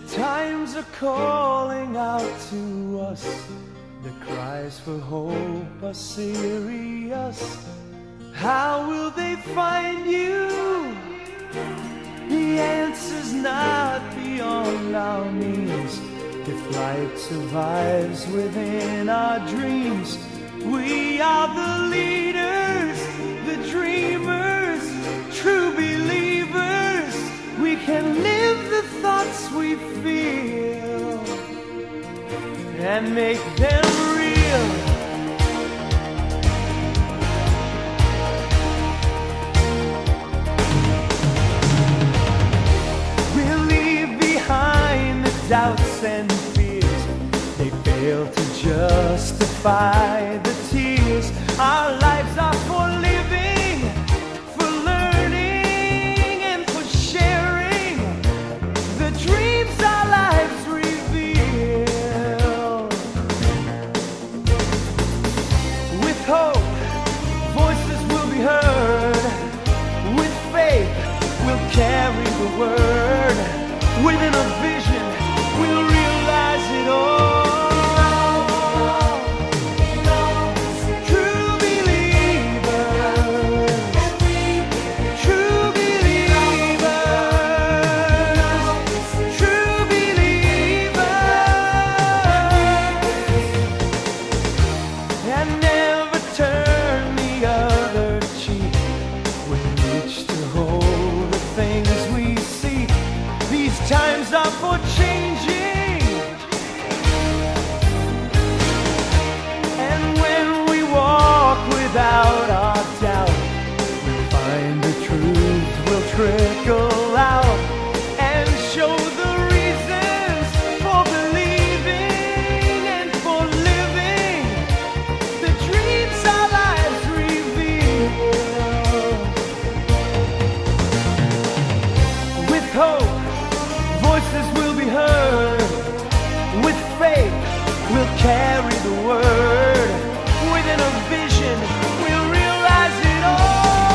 times are calling out to us. The cries for hope are serious. How will they find you? The answer's not beyond our means. If light survives within our dreams, we are the leaders, the dreamers, true believers. We can live the thoughts we feel and make them real. We'll leave behind the doubts and fears. They fail to justify the tears. Our lives are for living, for learning, and for sharing the dreams our lives reveal. With hope, voices will be heard. With faith, we'll carry the word. Within a vision, we'll realize it all. Times are for changing, and when we walk without our doubt, we'll find the truth will trickle out and show the reasons for believing and for living the dreams our lives reveal. With hope, voices will be heard. With faith, we'll carry the word. Within a vision, we'll realize it all.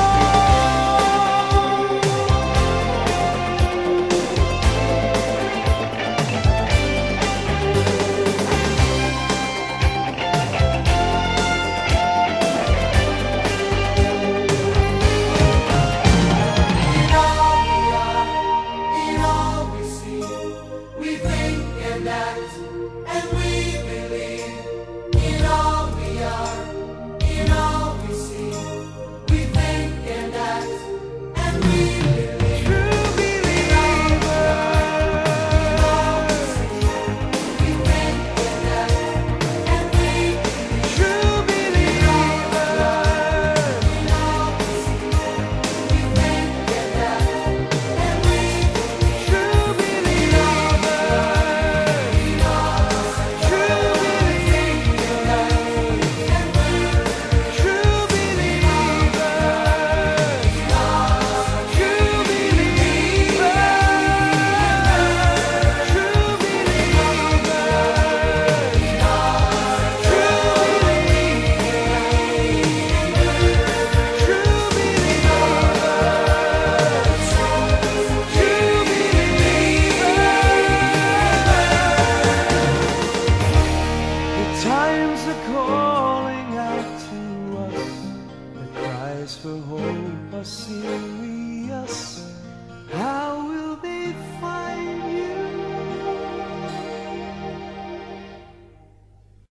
Times are calling out to us. The cries for hope are serious.